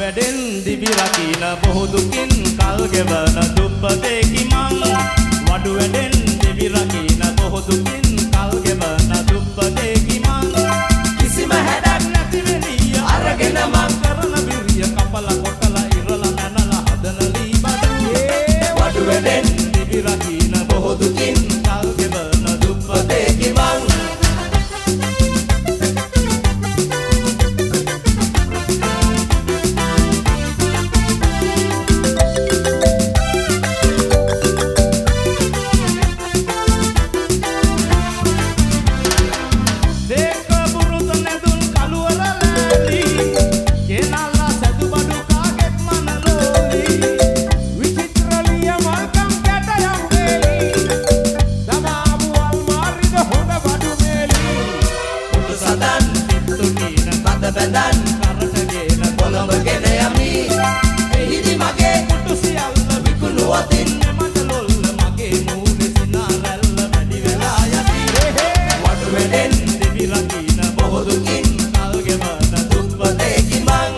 වැඩෙන් දිවි රකින බොහෝ දුකින් කල් ගෙවන දුප්පතෙකි මං වඩු වැඩෙන් දිවි රකින බොහෝ දුකින් කල් ගෙවන දුප්පතෙකි මං කිසිම හැඩක් නැති වෙලිය අරගෙන මං කරන විරිය කපලා කොටලා ඉරලා නැනලා හදන ලී බඩු වඩු වැඩෙන් දිවි රකින බොහෝ දුකින් කල් ගෙවන දුප්පතෙකි මං බඳන් කරටගෙන කොළඹගෙන යමි එහිදි මගේ කුටු සියල්ල විකුණුවතින් මට ලොල්ල මගේ මූණේ සිනාරැල්ල වැඩි වෙලා යති වඩු වැඩෙන් දිවි රකින බොහෝ දුකින් කල් ගෙවන දුප්පතෙකි මං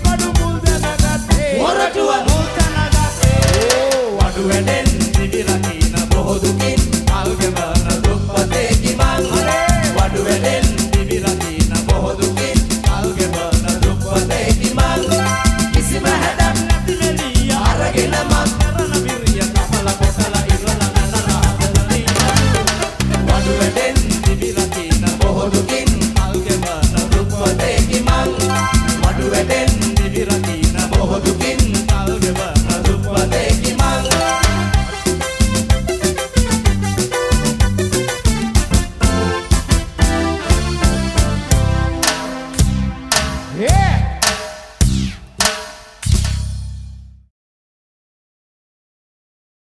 Wedding,